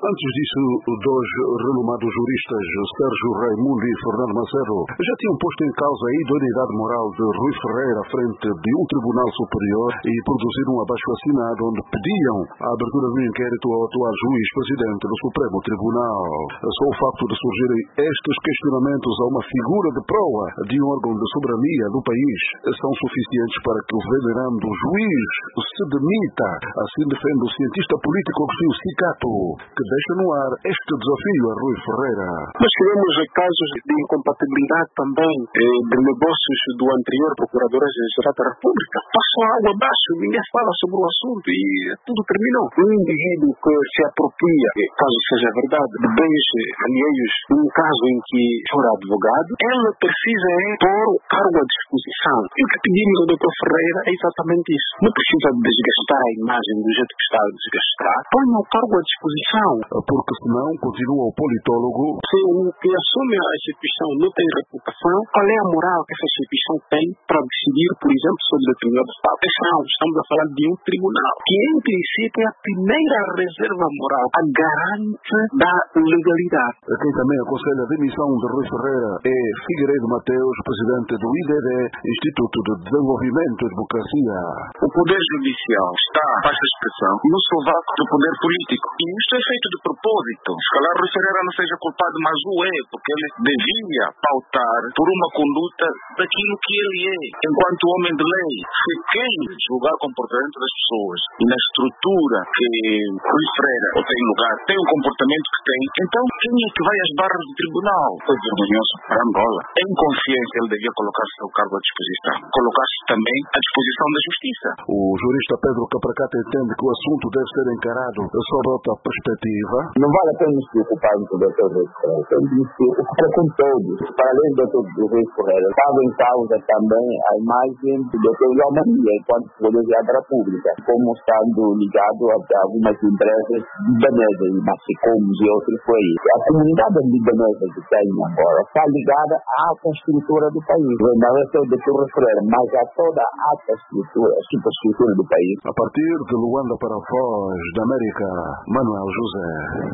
Antes disso, dois renomados juristas, Sérgio Raimundo e Fernando Macedo, já tinham posto em causa a idoneidade moral de Rui Ferreira à frente de um tribunal superior e produziram um abaixo-assinado onde pediam a abertura de um inquérito ao atual juiz-presidente do Supremo Tribunal. Só o facto de surgirem estes questionamentos a uma figura de proa de um órgão de soberania do país são suficientes para que o venerando juiz se demita. Assim defende o cientista político Agostinho Sicato, que deixa no ar este desafio a Rui Ferreira. Nós tivemos casos de incompatibilidade também de negócios do anterior Procurador-Geral da República. Passou água abaixo, ninguém fala sobre o assunto e tudo terminou. Um indivíduo que se apropria, caso seja verdade, de bens alheios, num caso em que for advogado, ela precisa pôr o cargo à disposição. E o que pedimos ao Dr. Ferreira é exatamente isso. Não precisa desgastar a imagem do jeito que está a desgastar. Põe o cargo à disposição. Porque senão, continua o politólogo, se o que assume a instituição não tem reputação, qual é a moral que essa instituição tem para decidir, por exemplo, sobre determinado fato? Estamos a falar de um tribunal, que em princípio é a primeira reserva moral, a garante da legalidade. Quem também aconselha a demissão de Rui Ferreira é Figueiredo Mateus, presidente do IDD, Instituto de Desenvolvimento e Democracia. O Poder Judicial está, baixa expressão, no sovaco do poder político. E isto é feito de propósito. Se calhar Rui Ferreira não seja culpado, mas o é, porque ele devia pautar por uma conduta daquilo que ele é, enquanto homem de lei. Se quem julgar o comportamento das pessoas e na estrutura que Rui Ferreira tem lugar, tem o comportamento que tem, então quem é que vai às barras do tribunal? Foi vergonhoso para Angola. Em consciência ele devia colocar seu cargo à disposição. Colocar-se também à disposição da justiça. O jurista Pedro Capracata entende que o assunto deve ser encarado sob outra perspectiva. Não vale a pena nos preocuparmos com o Dr. Rui Ferreira. Temos de nos preocupar com todos. Para além do Dr. Rui Ferreira, estava em causa também a imagem do Dr. João Maria, enquanto Poder da República, como estando ligado a algumas empresas libanesas, Massicomos e outros por aí. A comunidade libanesa que tem agora está ligada à alta estrutura do país. Não é só o Dr. Rui Ferreira, mas a toda a alta estrutura, a superestrutura do país. A partir de Luanda para a Voz da América, Manuel José.